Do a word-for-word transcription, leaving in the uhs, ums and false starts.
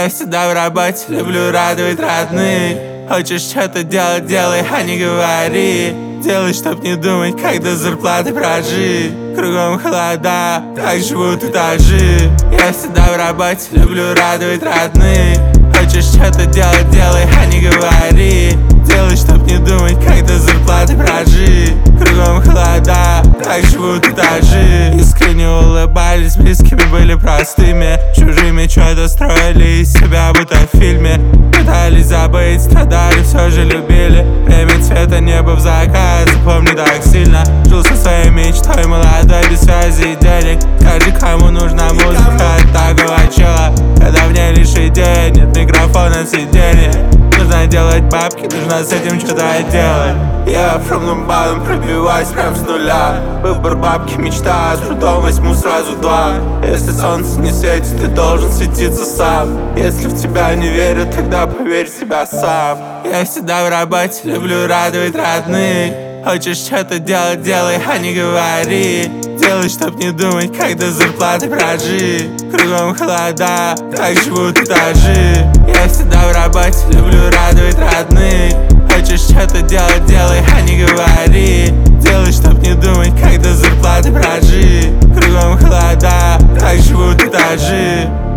Я всегда в работе, люблю радовать родных. Хочешь что-то делать, делай, а не говори. Делай, чтоб не думать, как до зарплаты прожить. Кругом холода, так живут этажи. Я всегда в работе, люблю радовать родных. Хочешь что-то делать, делай, а не говори. Делай, чтоб не думать, как до зарплаты прожить. Кругом холода, так живут этажи. Искренне улыбались, близкими были простыми. Чужими что-то строили из себя, будто в фильме. Пытались забыть, страдали, все же любили. Время цвета, небо в закат, запомни так сильно. Жил со своей мечтой, молодой, без связи и денег. Скажи, кому нужна музыка от такого чела, когда в ней лишь идея, нет микрофона, сиденья. Нужно делать бабки, нужно с этим что-то делать. Я промным балом пробиваюсь прям с нуля. Выбор бабки, мечта, с трудом возьму сразу два. Если солнце не светит, ты должен светиться сам. Если в тебя не верят, тогда поверь в себя сам. Я всегда в работе, люблю радовать родных. Хочешь что-то делать, делай, а не говори. Делай, чтоб не думать, как до зарплаты прожить. Кругом холода, так живут этажи. Я всегда в работе, люблю радовать родных. Хочешь что-то делать, делай, а не говори. Делай, чтоб не думать, как до зарплаты прожить. Кругом холода, так живут этажи.